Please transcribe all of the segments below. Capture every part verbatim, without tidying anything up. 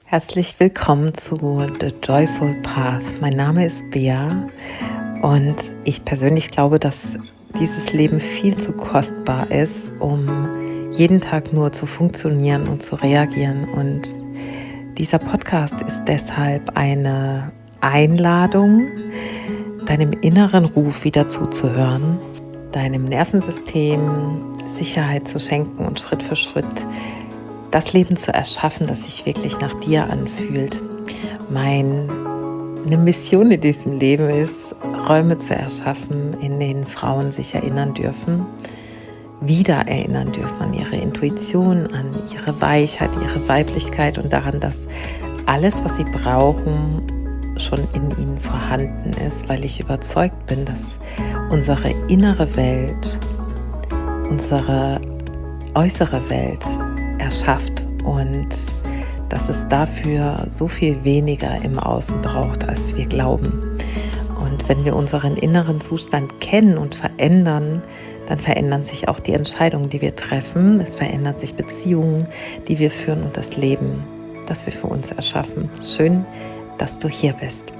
Herzlich willkommen zu The Joyful Path. Mein Name ist Bea und ich persönlich glaube, dass dieses Leben viel zu kostbar ist, um jeden Tag nur zu funktionieren und zu reagieren. Und dieser Podcast ist deshalb eine Einladung, deinem inneren Ruf wieder zuzuhören, deinem Nervensystem Sicherheit zu schenken und Schritt für Schritt das Leben zu erschaffen, das sich wirklich nach dir anfühlt. Meine Mission in diesem Leben ist, Räume zu erschaffen, in denen Frauen sich erinnern dürfen, wieder erinnern dürfen an ihre Intuition, an ihre Weichheit, ihre Weiblichkeit und daran, dass alles, was sie brauchen, schon in ihnen vorhanden ist, weil ich überzeugt bin, dass unsere innere Welt, unsere äußere Welt erschafft und dass es dafür so viel weniger im Außen braucht, als wir glauben. Und wenn wir unseren inneren Zustand kennen und verändern, dann verändern sich auch die Entscheidungen, die wir treffen. Es verändern sich Beziehungen, die wir führen und das Leben, das wir für uns erschaffen. Schön, dass du hier bist.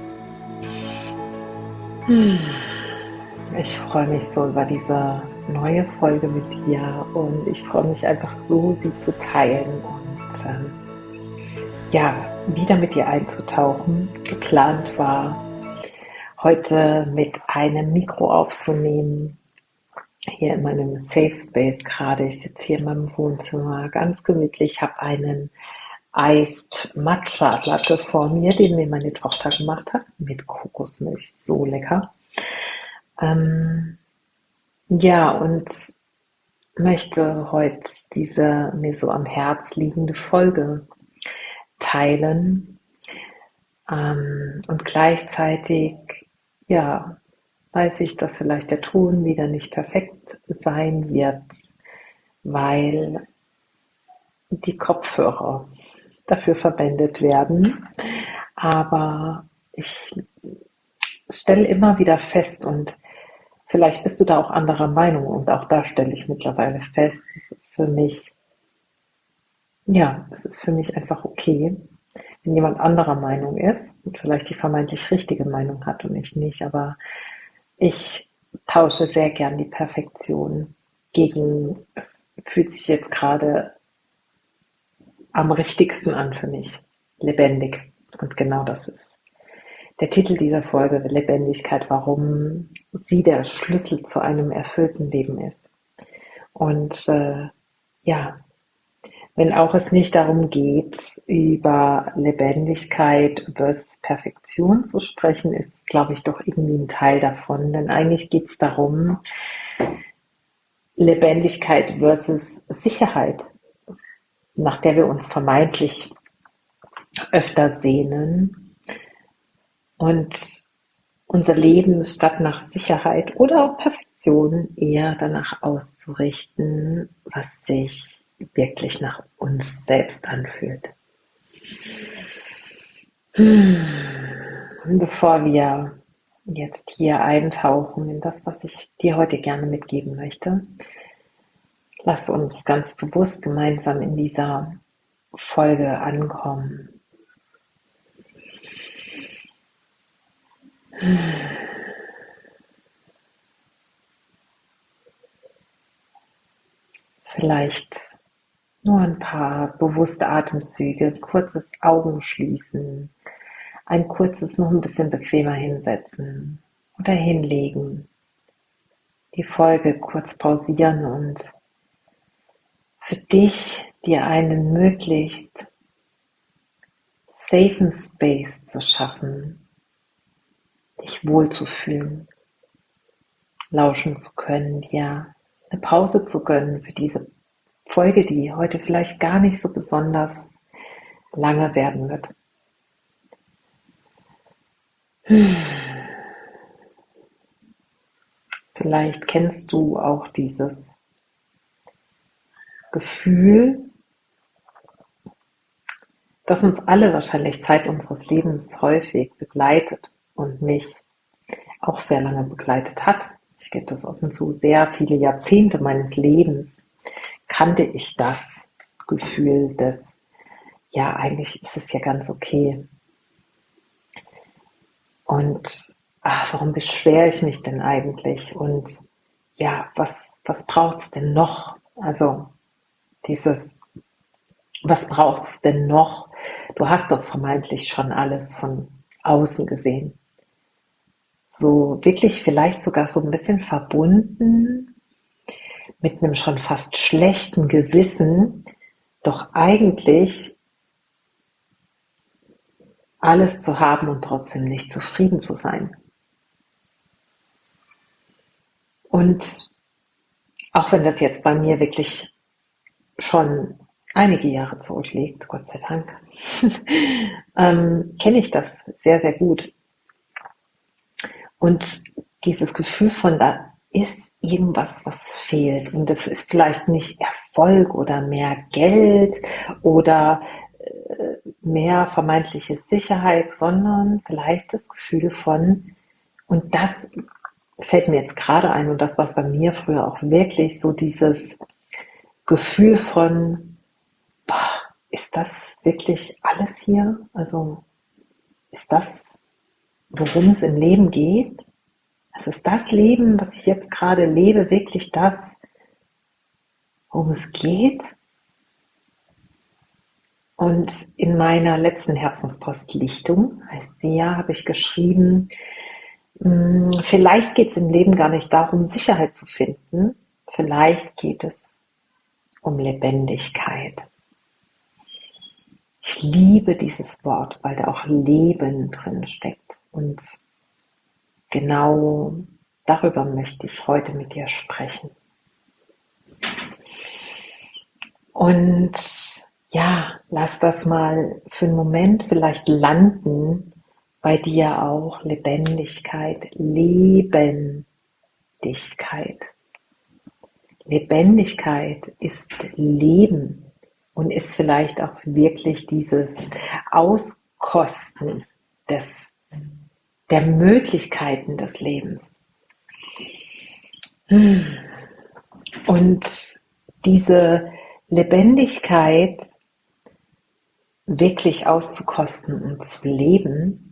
Ich freue mich so über diese neue Folge mit dir und ich freue mich einfach so, sie zu teilen und ähm, ja, wieder mit dir einzutauchen. Geplant war, heute mit einem Mikro aufzunehmen, hier in meinem Safe Space gerade. Ich sitze hier in meinem Wohnzimmer, ganz gemütlich, habe einen Iced Matcha Latte vor mir, den mir meine Tochter gemacht hat, mit Kokosmilch, so lecker. Ähm, ja, und möchte heute diese mir so am Herz liegende Folge teilen ähm, und gleichzeitig, ja, weiß ich, dass vielleicht der Ton wieder nicht perfekt sein wird, weil die Kopfhörer dafür verwendet werden, aber ich stelle immer wieder fest und vielleicht bist du da auch anderer Meinung und auch da stelle ich mittlerweile fest, es ist für mich, ja, es ist für mich einfach okay, wenn jemand anderer Meinung ist und vielleicht die vermeintlich richtige Meinung hat und ich nicht, aber ich tausche sehr gern die Perfektion gegen, es fühlt sich jetzt gerade am richtigsten an für mich, lebendig und genau das ist der Titel dieser Folge, Lebendigkeit, warum sie der Schlüssel zu einem erfüllten Leben ist. Und äh, ja, wenn auch es nicht darum geht, über Lebendigkeit versus Perfektion zu sprechen, ist, glaube ich, doch irgendwie ein Teil davon. Denn eigentlich geht es darum, Lebendigkeit versus Sicherheit, nach der wir uns vermeintlich öfter sehnen. Und unser Leben statt nach Sicherheit oder auch Perfektion eher danach auszurichten, was sich wirklich nach uns selbst anfühlt. Und bevor wir jetzt hier eintauchen in das, was ich dir heute gerne mitgeben möchte, lass uns ganz bewusst gemeinsam in dieser Folge ankommen. Vielleicht nur ein paar bewusste Atemzüge, kurzes Augenschließen, ein kurzes noch ein bisschen bequemer hinsetzen oder hinlegen, die Folge kurz pausieren und für dich dir einen möglichst safen Space zu schaffen, dich wohlzufühlen, lauschen zu können, dir eine Pause zu gönnen für diese Folge, die heute vielleicht gar nicht so besonders lange werden wird. Vielleicht kennst du auch dieses Gefühl, das uns alle wahrscheinlich Zeit unseres Lebens häufig begleitet und mich auch sehr lange begleitet hat. Ich gebe das offen zu, sehr viele Jahrzehnte meines Lebens kannte ich das Gefühl des ja, eigentlich ist es ja ganz okay. Und ach, warum beschwere ich mich denn eigentlich? Und ja, was, was braucht es denn noch? Also dieses, was braucht es denn noch? Du hast doch vermeintlich schon alles von außen gesehen. So wirklich vielleicht sogar so ein bisschen verbunden mit einem schon fast schlechten Gewissen, doch eigentlich alles zu haben und trotzdem nicht zufrieden zu sein. Und auch wenn das jetzt bei mir wirklich schon einige Jahre zurückliegt, Gott sei Dank, ähm, kenne ich das sehr, sehr gut. Und dieses Gefühl von, da ist irgendwas, was fehlt. Und das ist vielleicht nicht Erfolg oder mehr Geld oder äh, mehr vermeintliche Sicherheit, sondern vielleicht das Gefühl von, und das fällt mir jetzt gerade ein, und das war es bei mir früher auch wirklich, so dieses Gefühl von, boah, ist das wirklich alles hier? Also ist das, worum es im Leben geht? Also ist das Leben, was ich jetzt gerade lebe, wirklich das, worum es geht? Und in meiner letzten Herzenspost Lichtung, heißt sie ja, habe ich geschrieben, vielleicht geht es im Leben gar nicht darum, Sicherheit zu finden. Vielleicht geht es um Lebendigkeit. Ich liebe dieses Wort, weil da auch Leben drin steckt. Und genau darüber möchte ich heute mit dir sprechen. Und ja, lass das mal für einen Moment vielleicht landen, bei dir auch Lebendigkeit, Lebendigkeit. Lebendigkeit ist Leben und ist vielleicht auch wirklich dieses Auskosten des, der Möglichkeiten des Lebens. Und diese Lebendigkeit wirklich auszukosten und zu leben,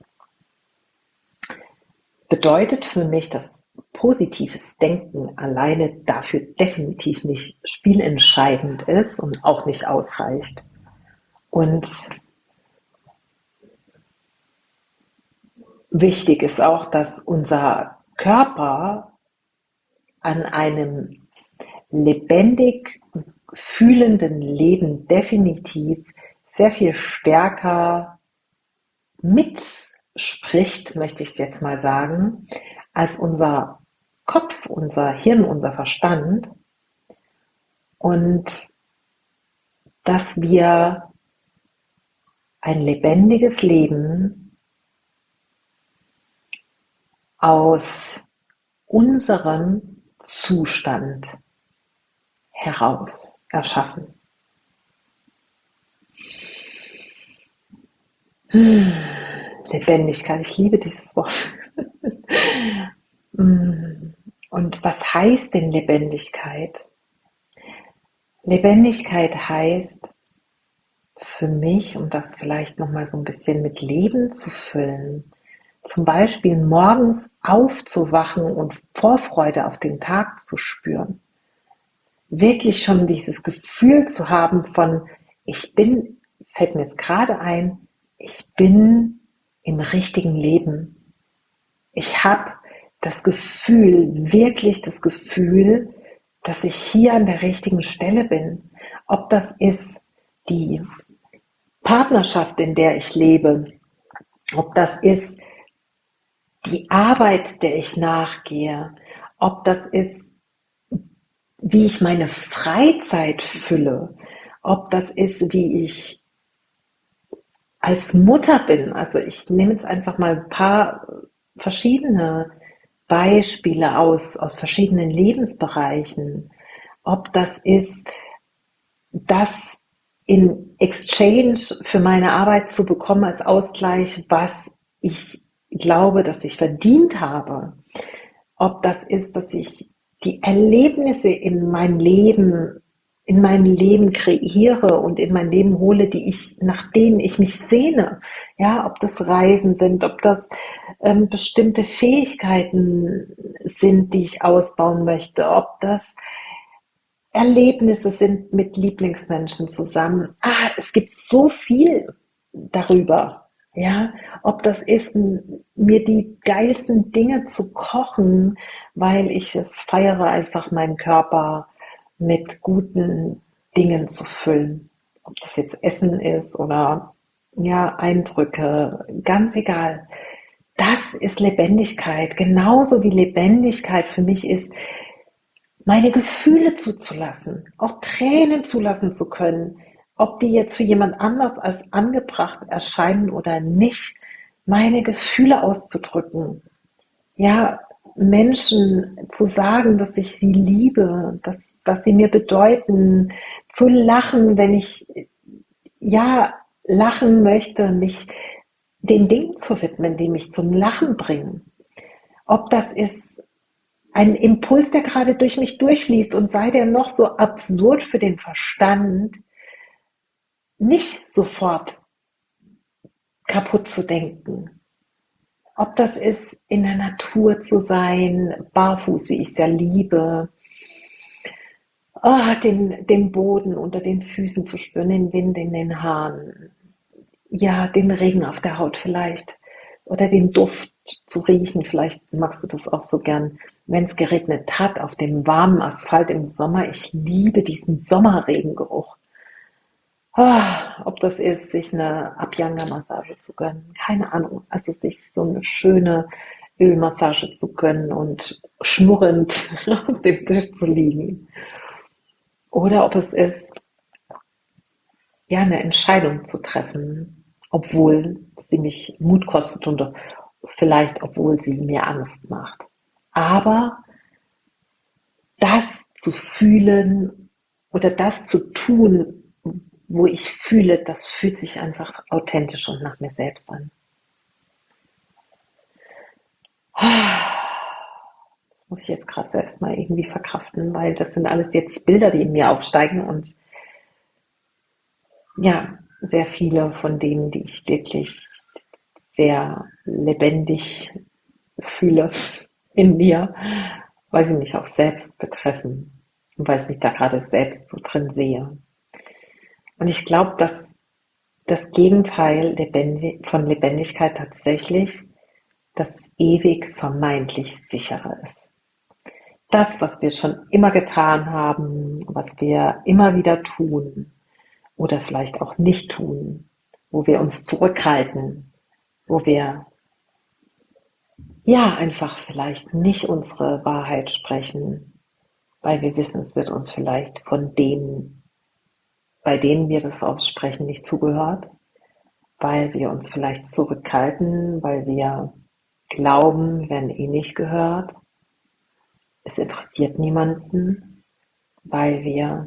bedeutet für mich, dass positives Denken alleine dafür definitiv nicht spielentscheidend ist und auch nicht ausreicht. Und wichtig ist auch, dass unser Körper an einem lebendig fühlenden Leben definitiv sehr viel stärker mitspricht, möchte ich es jetzt mal sagen, als unser Kopf, unser Hirn, unser Verstand. Und dass wir ein lebendiges Leben aus unserem Zustand heraus erschaffen. Hm, Lebendigkeit, ich liebe dieses Wort. Und was heißt denn Lebendigkeit? Lebendigkeit heißt für mich, um das vielleicht nochmal so ein bisschen mit Leben zu füllen, zum Beispiel morgens aufzuwachen und Vorfreude auf den Tag zu spüren. Wirklich schon dieses Gefühl zu haben von, ich bin, fällt mir jetzt gerade ein, ich bin im richtigen Leben. Ich habe das Gefühl, wirklich das Gefühl, dass ich hier an der richtigen Stelle bin. Ob das ist die Partnerschaft, in der ich lebe, ob das ist die Arbeit, der ich nachgehe, ob das ist, wie ich meine Freizeit fülle, ob das ist, wie ich als Mutter bin. Also ich nehme jetzt einfach mal ein paar verschiedene Beispiele aus, aus verschiedenen Lebensbereichen. Ob das ist, das in Exchange für meine Arbeit zu bekommen als Ausgleich, was ich glaube, dass ich verdient habe. Ob das ist, dass ich die Erlebnisse in mein Leben in mein Leben kreiere und in mein Leben hole, die ich, nach denen ich mich sehne. Ja, ob das Reisen sind, ob das ähm, bestimmte Fähigkeiten sind, die ich ausbauen möchte, ob das Erlebnisse sind mit Lieblingsmenschen zusammen. Ah, es gibt so viel darüber. Ja, ob das ist, mir die geilsten Dinge zu kochen, weil ich es feiere, einfach meinen Körper mit guten Dingen zu füllen. Ob das jetzt Essen ist oder ja, Eindrücke, ganz egal. Das ist Lebendigkeit. Genauso wie Lebendigkeit für mich ist, meine Gefühle zuzulassen, auch Tränen zulassen zu können, ob die jetzt für jemand anders als angebracht erscheinen oder nicht, meine Gefühle auszudrücken. Ja, Menschen zu sagen, dass ich sie liebe, dass, was sie mir bedeuten, zu lachen, wenn ich ja lachen möchte, mich den Dingen zu widmen, die mich zum Lachen bringen. Ob das ist ein Impuls, der gerade durch mich durchfließt und sei der noch so absurd für den Verstand, nicht sofort kaputt zu denken. Ob das ist, in der Natur zu sein, barfuß, wie ich es ja liebe, oh, den, den Boden unter den Füßen zu spüren, den Wind in den Haaren, ja, den Regen auf der Haut vielleicht oder den Duft zu riechen. Vielleicht magst du das auch so gern, wenn es geregnet hat, auf dem warmen Asphalt im Sommer. Ich liebe diesen Sommerregengeruch. Oh, ob das ist, sich eine Abhyanga-Massage zu gönnen, keine Ahnung. Also sich so eine schöne Ölmassage zu gönnen und schnurrend auf dem Tisch zu liegen. Oder ob es ist, ja, eine Entscheidung zu treffen, obwohl sie mich Mut kostet und vielleicht obwohl sie mir Angst macht. Aber das zu fühlen oder das zu tun, wo ich fühle, das fühlt sich einfach authentisch und nach mir selbst an. Das muss ich jetzt gerade selbst mal irgendwie verkraften, weil das sind alles jetzt Bilder, die in mir aufsteigen und ja, sehr viele von denen, die ich wirklich sehr lebendig fühle in mir, weil sie mich auch selbst betreffen und weil ich mich da gerade selbst so drin sehe. Und ich glaube, dass das Gegenteil von Lebendigkeit tatsächlich das ewig vermeintlich sichere ist. Das, was wir schon immer getan haben, was wir immer wieder tun oder vielleicht auch nicht tun, wo wir uns zurückhalten, wo wir ja einfach vielleicht nicht unsere Wahrheit sprechen, weil wir wissen, es wird uns vielleicht von denen, bei denen wir das aussprechen, nicht zugehört, weil wir uns vielleicht zurückhalten, weil wir glauben, wir werden eh nicht gehört. Es interessiert niemanden, weil wir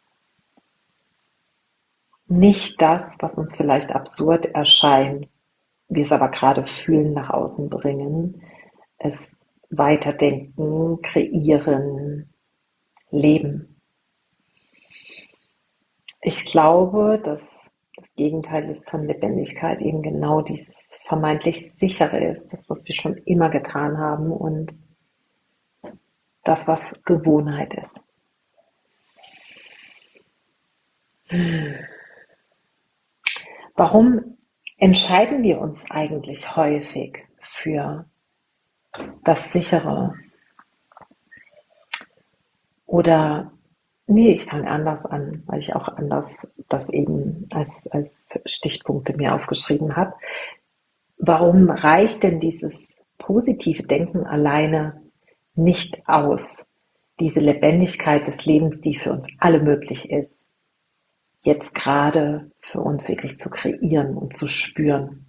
nicht das, was uns vielleicht absurd erscheint, wir es aber gerade fühlen, nach außen bringen, es weiterdenken, kreieren, leben. Ich glaube, dass das Gegenteil von Lebendigkeit eben genau dieses vermeintlich sichere ist, das, was wir schon immer getan haben und das, was Gewohnheit ist. Warum entscheiden wir uns eigentlich häufig für das Sichere? Oder, nee, ich fange anders an, weil ich auch anders das eben als, als Stichpunkte mir aufgeschrieben habe. Warum reicht denn dieses positive Denken alleine nicht aus, diese Lebendigkeit des Lebens, die für uns alle möglich ist, jetzt gerade für uns wirklich zu kreieren und zu spüren?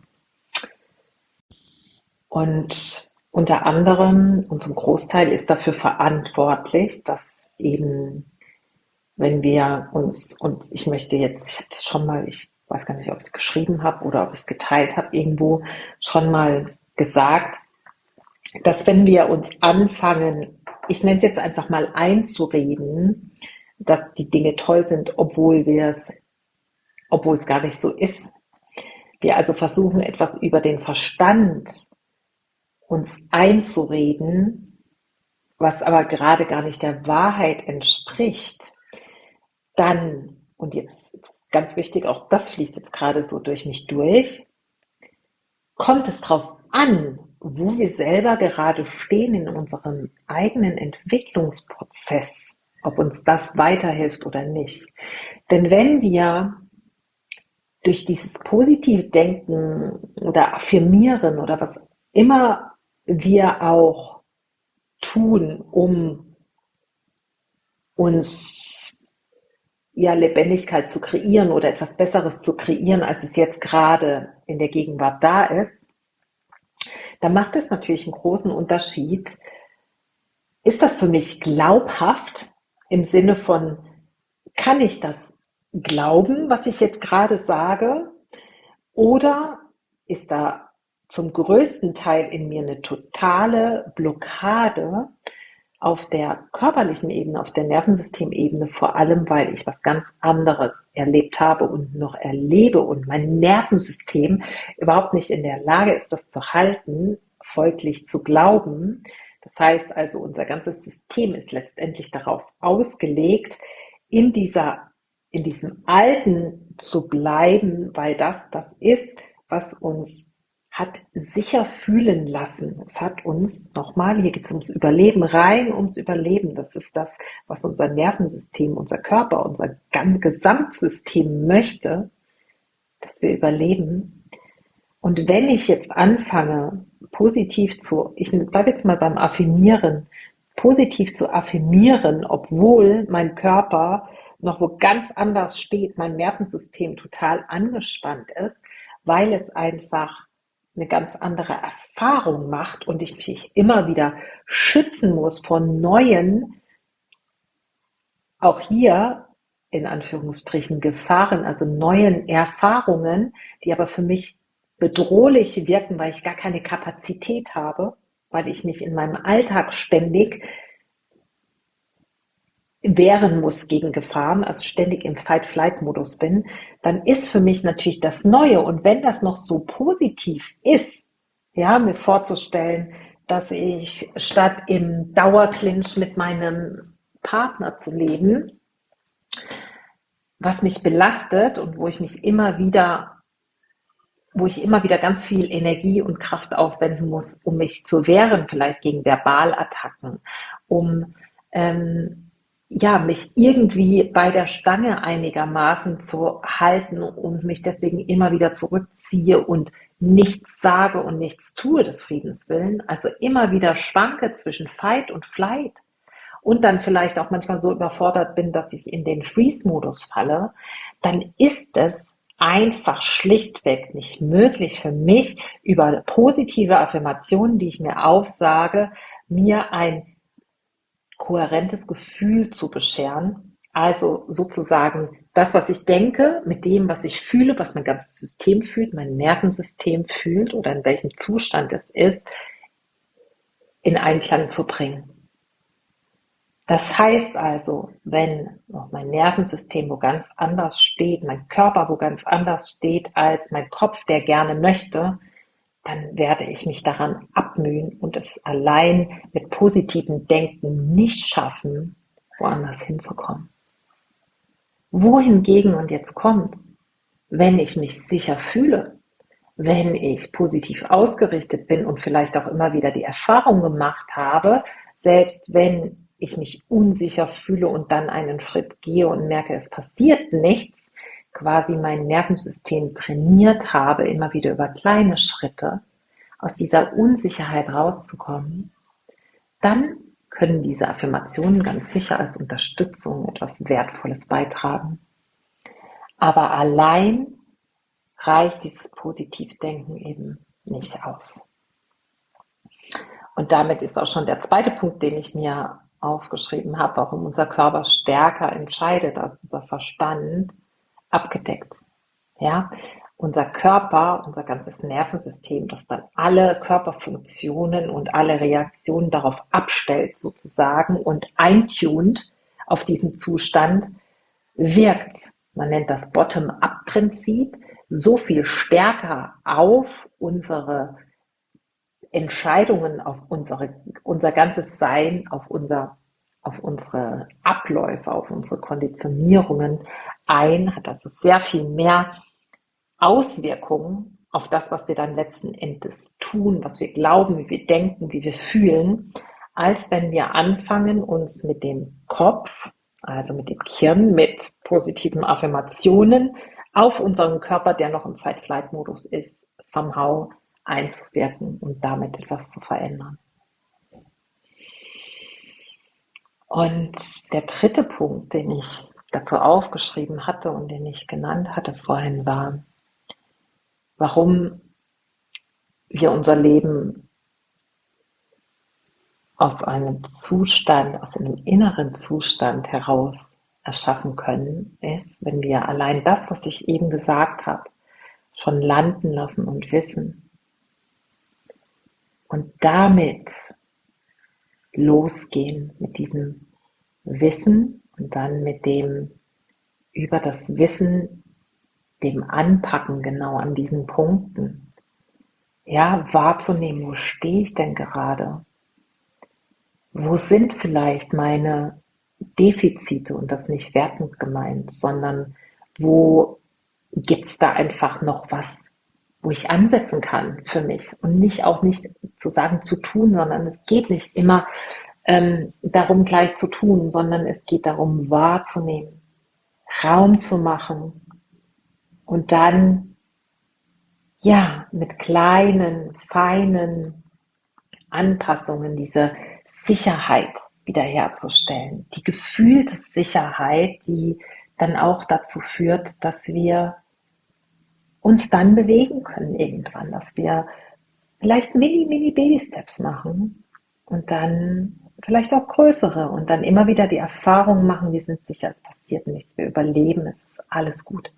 Und unter anderem und zum Großteil ist dafür verantwortlich, dass eben, wenn wir uns, und ich möchte jetzt, ich habe das schon mal, ich weiß gar nicht, ob ich es geschrieben habe oder ob ich es geteilt habe, irgendwo schon mal gesagt, dass wenn wir uns anfangen, ich nenne es jetzt einfach mal einzureden, dass die Dinge toll sind, obwohl wir es, obwohl es gar nicht so ist. Wir also versuchen, etwas über den Verstand uns einzureden, was aber gerade gar nicht der Wahrheit entspricht, dann, und jetzt ganz wichtig, auch das fließt jetzt gerade so durch mich durch, kommt es darauf an, wo wir selber gerade stehen in unserem eigenen Entwicklungsprozess, ob uns das weiterhilft oder nicht. Denn wenn wir durch dieses positive Denken oder Affirmieren oder was immer wir auch tun, um uns ja Lebendigkeit zu kreieren oder etwas Besseres zu kreieren, als es jetzt gerade in der Gegenwart da ist, dann macht es natürlich einen großen Unterschied. Ist das für mich glaubhaft im Sinne von, kann ich das glauben, was ich jetzt gerade sage? Oder ist da zum größten Teil in mir eine totale Blockade auf der körperlichen Ebene, auf der Nervensystemebene, vor allem, weil ich was ganz anderes erlebt habe und noch erlebe und mein Nervensystem überhaupt nicht in der Lage ist, das zu halten, folglich zu glauben. Das heißt also, unser ganzes System ist letztendlich darauf ausgelegt, in dieser, in diesem Alten zu bleiben, weil das das ist, was uns hat sicher fühlen lassen. Es hat uns, nochmal, hier geht es ums Überleben, rein ums Überleben. Das ist das, was unser Nervensystem, unser Körper, unser Gesamtsystem möchte, dass wir überleben. Und wenn ich jetzt anfange, positiv zu, ich bleibe jetzt mal beim Affirmieren, positiv zu affirmieren, obwohl mein Körper noch wo ganz anders steht, mein Nervensystem total angespannt ist, weil es einfach eine ganz andere Erfahrung macht und ich mich immer wieder schützen muss vor neuen, auch hier in Anführungsstrichen Gefahren, also neuen Erfahrungen, die aber für mich bedrohlich wirken, weil ich gar keine Kapazität habe, weil ich mich in meinem Alltag ständig wehren muss gegen Gefahren, also ständig im Fight-Flight-Modus bin, dann ist für mich natürlich das Neue. Und wenn das noch so positiv ist, ja, mir vorzustellen, dass ich statt im Dauerclinch mit meinem Partner zu leben, was mich belastet und wo ich mich immer wieder, wo ich immer wieder ganz viel Energie und Kraft aufwenden muss, um mich zu wehren, vielleicht gegen Verbalattacken, um ähm, ja, mich irgendwie bei der Stange einigermaßen zu halten und mich deswegen immer wieder zurückziehe und nichts sage und nichts tue des Friedens willen, also immer wieder schwanke zwischen Fight und Flight und dann vielleicht auch manchmal so überfordert bin, dass ich in den Freeze-Modus falle, dann ist es einfach schlichtweg nicht möglich für mich, über positive Affirmationen, die ich mir aufsage, mir ein kohärentes Gefühl zu bescheren. Also sozusagen das, was ich denke, mit dem, was ich fühle, was mein ganzes System fühlt, mein Nervensystem fühlt oder in welchem Zustand es ist, in Einklang zu bringen. Das heißt also, wenn mein Nervensystem wo ganz anders steht, mein Körper wo ganz anders steht als mein Kopf, der gerne möchte, dann werde ich mich daran abmühen und es allein mit positivem Denken nicht schaffen, woanders hinzukommen. Wohingegen, und jetzt kommt's, wenn ich mich sicher fühle, wenn ich positiv ausgerichtet bin und vielleicht auch immer wieder die Erfahrung gemacht habe, selbst wenn ich mich unsicher fühle und dann einen Schritt gehe und merke, es passiert nichts, quasi mein Nervensystem trainiert habe, immer wieder über kleine Schritte aus dieser Unsicherheit rauszukommen, dann können diese Affirmationen ganz sicher als Unterstützung etwas Wertvolles beitragen. Aber allein reicht dieses Positivdenken eben nicht aus. Und damit ist auch schon der zweite Punkt, den ich mir aufgeschrieben habe, warum unser Körper stärker entscheidet als unser Verstand, abgedeckt. Ja, unser Körper, unser ganzes Nervensystem, das dann alle Körperfunktionen und alle Reaktionen darauf abstellt sozusagen und eintunt auf diesen Zustand, wirkt, man nennt das Bottom-up-Prinzip, so viel stärker auf unsere Entscheidungen, auf unsere, unser ganzes Sein, auf, unser, auf unsere Abläufe, auf unsere Konditionierungen ein, hat also sehr viel mehr Auswirkungen auf das, was wir dann letzten Endes tun, was wir glauben, wie wir denken, wie wir fühlen, als wenn wir anfangen, uns mit dem Kopf, also mit dem Gehirn, mit positiven Affirmationen auf unseren Körper, der noch im Fight-Flight-Modus ist, somehow einzuwirken und damit etwas zu verändern. Und der dritte Punkt, den ich dazu aufgeschrieben hatte und den ich genannt hatte vorhin, war, warum wir unser Leben aus einem Zustand, aus einem inneren Zustand heraus erschaffen können, ist, wenn wir allein das, was ich eben gesagt habe, schon landen lassen und wissen und damit losgehen mit diesem Wissen und dann mit dem über das Wissen, dem Anpacken genau an diesen Punkten, ja, wahrzunehmen, wo stehe ich denn gerade? Wo sind vielleicht meine Defizite, und das nicht wertend gemeint, sondern wo gibt es da einfach noch was, wo ich ansetzen kann für mich und nicht auch nicht zu sagen zu tun, sondern es geht nicht immer ähm, darum gleich zu tun, sondern es geht darum wahrzunehmen, Raum zu machen und dann ja mit kleinen, feinen Anpassungen diese Sicherheit wiederherzustellen. Die gefühlte Sicherheit, die dann auch dazu führt, dass wir uns dann bewegen können irgendwann, dass wir vielleicht mini, mini Baby-Steps machen und dann vielleicht auch größere und dann immer wieder die Erfahrung machen, wir sind sicher, es passiert nichts, wir überleben, es ist alles gut.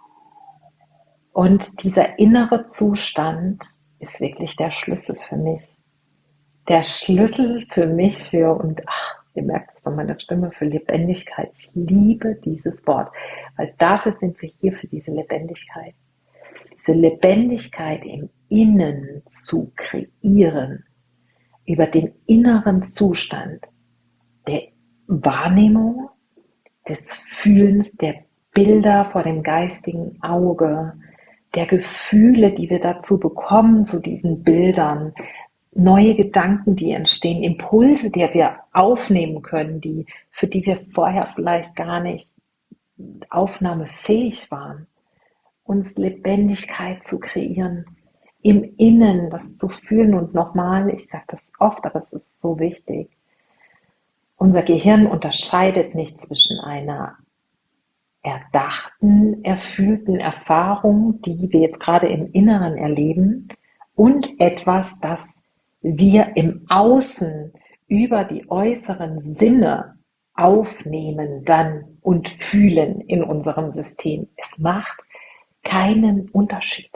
Und dieser innere Zustand ist wirklich der Schlüssel für mich. Der Schlüssel für mich für, und ach, ihr merkt es an meiner Stimme, für Lebendigkeit. Ich liebe dieses Wort, weil dafür sind wir hier, für diese Lebendigkeit. Diese Lebendigkeit im Innen zu kreieren, über den inneren Zustand der Wahrnehmung, des Fühlens, der Bilder vor dem geistigen Auge, der Gefühle, die wir dazu bekommen, zu diesen Bildern, neue Gedanken, die entstehen, Impulse, die wir aufnehmen können, die, für die wir vorher vielleicht gar nicht aufnahmefähig waren, uns Lebendigkeit zu kreieren, im Innen das zu fühlen. Und nochmal, ich sage das oft, aber es ist so wichtig, unser Gehirn unterscheidet nicht zwischen einer erdachten, erfühlten Erfahrung, die wir jetzt gerade im Inneren erleben, und etwas, das wir im Außen über die äußeren Sinne aufnehmen dann und fühlen in unserem System. Es macht keinen Unterschied.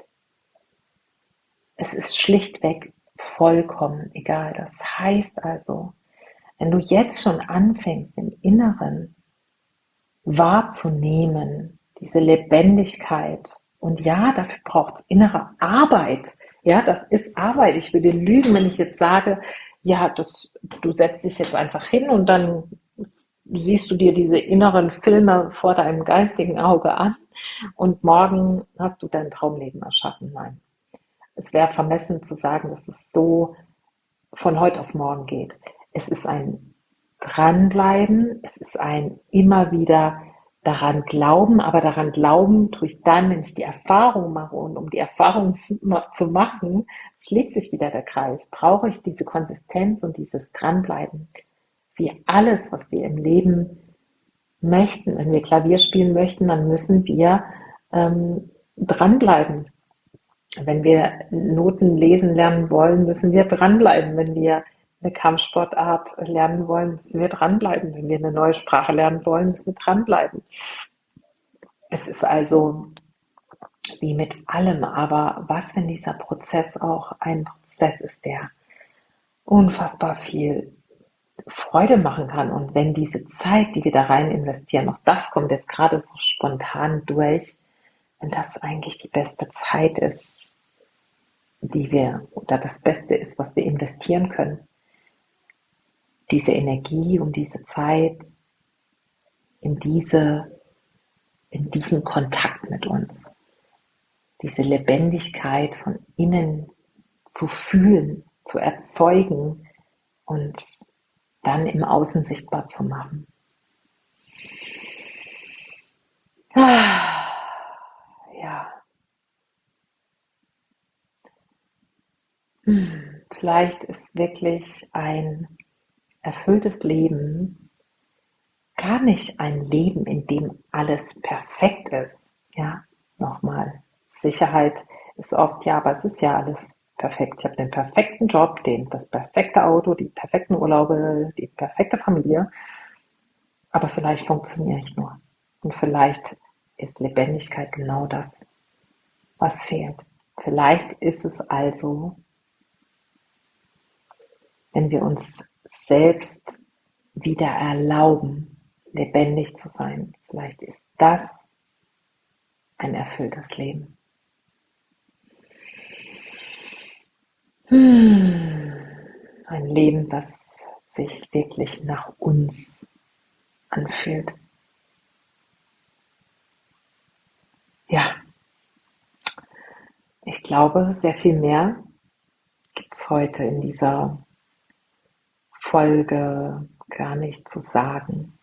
Es ist schlichtweg vollkommen egal. Das heißt also, wenn du jetzt schon anfängst, im Inneren wahrzunehmen, diese Lebendigkeit, und ja, dafür braucht es innere Arbeit. Ja, das ist Arbeit. Ich würde lügen, wenn ich jetzt sage, ja, das, du setzt dich jetzt einfach hin und dann siehst du dir diese inneren Filme vor deinem geistigen Auge an und morgen hast du dein Traumleben erschaffen. Nein. Es wäre vermessen zu sagen, dass es so von heute auf morgen geht. Es ist ein Dranbleiben, es ist ein immer wieder daran glauben, aber daran glauben tue ich dann, wenn ich die Erfahrung mache, und um die Erfahrung zu machen, schließt sich wieder der Kreis, brauche ich diese Konsistenz und dieses Dranbleiben. Wie alles, was wir im Leben möchten, wenn wir Klavier spielen möchten, dann müssen wir ähm, dranbleiben. Wenn wir Noten lesen lernen wollen, müssen wir dranbleiben. Wenn wir eine Kampfsportart lernen wollen, müssen wir dranbleiben. Wenn wir eine neue Sprache lernen wollen, müssen wir dranbleiben. Es ist also wie mit allem, aber was, wenn dieser Prozess auch ein Prozess ist, der unfassbar viel Freude machen kann. Und wenn diese Zeit, die wir da rein investieren, auch das kommt jetzt gerade so spontan durch, wenn das eigentlich die beste Zeit ist, die wir, oder das Beste ist, was wir investieren können, diese Energie und diese Zeit in diese, in diesen Kontakt mit uns, diese Lebendigkeit von innen zu fühlen, zu erzeugen und dann im Außen sichtbar zu machen. Ah, ja. Hm, vielleicht ist wirklich ein erfülltes Leben gar nicht ein Leben, in dem alles perfekt ist. Ja, nochmal. Sicherheit ist oft, ja, aber es ist ja alles perfekt. Ich habe den perfekten Job, den, das perfekte Auto, die perfekten Urlaube, die perfekte Familie. Aber vielleicht funktioniere ich nur. Und vielleicht ist Lebendigkeit genau das, was fehlt. Vielleicht ist es also, wenn wir uns selbst wieder erlauben, lebendig zu sein. Vielleicht ist das ein erfülltes Leben. Hm. Ein Leben, das sich wirklich nach uns anfühlt. Ja, ich glaube, sehr viel mehr gibt es heute in dieser Folge gar nicht zu sagen.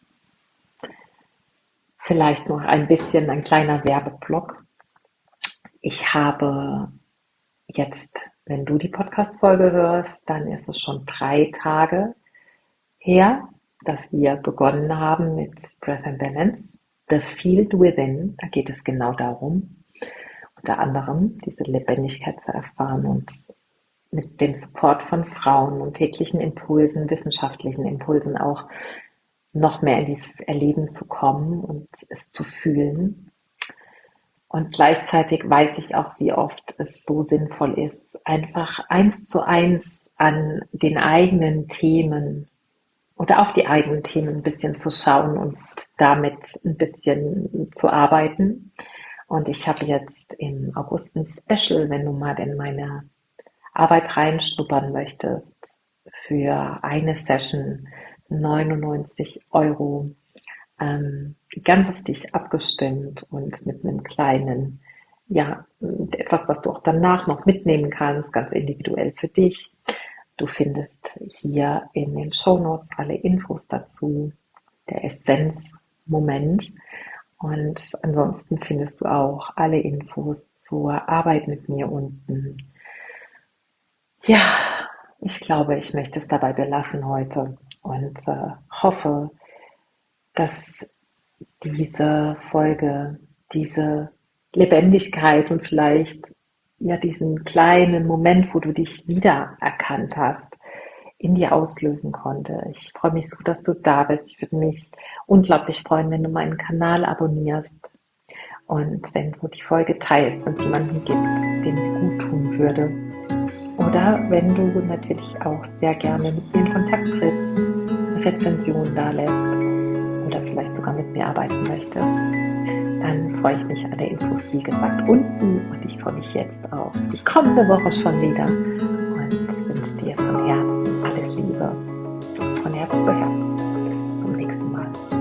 Vielleicht noch ein bisschen ein kleiner Werbeblock. Ich habe jetzt, wenn du die Podcast-Folge hörst, dann ist es schon drei Tage her, dass wir begonnen haben mit Breath and Balance, The Field Within. Da geht es genau darum, unter anderem diese Lebendigkeit zu erfahren und mit dem Support von Frauen und täglichen Impulsen, wissenschaftlichen Impulsen auch noch mehr in dieses Erleben zu kommen und es zu fühlen. Und gleichzeitig weiß ich auch, wie oft es so sinnvoll ist, einfach eins zu eins an den eigenen Themen oder auf die eigenen Themen ein bisschen zu schauen und damit ein bisschen zu arbeiten. Und ich habe jetzt im August ein Special, wenn du mal in meine Arbeit reinschnuppern möchtest, für eine Session neunundneunzig Euro, ähm, ganz auf dich abgestimmt und mit einem kleinen, ja, etwas, was du auch danach noch mitnehmen kannst, ganz individuell für dich. Du findest hier in den Shownotes alle Infos dazu, der Essenz-Moment. Und ansonsten findest du auch alle Infos zur Arbeit mit mir unten. Ja, ich glaube, ich möchte es dabei belassen heute und äh, hoffe, dass diese Folge, diese Lebendigkeit und vielleicht ja diesen kleinen Moment, wo du dich wiedererkannt hast, in dir auslösen konnte. Ich freue mich so, dass du da bist. Ich würde mich unglaublich freuen, wenn du meinen Kanal abonnierst und wenn du die Folge teilst, wenn es jemanden gibt, dem sie gut tun würde. Oder wenn du natürlich auch sehr gerne mit mir in Kontakt trittst, eine Rezension da lässt oder vielleicht sogar mit mir arbeiten möchtest, dann freue ich mich. Alle Infos, wie gesagt, unten und ich freue mich jetzt auf die kommende Woche schon wieder und wünsche dir von Herzen alles Liebe, von Herz zu Herz. Bis zum nächsten Mal.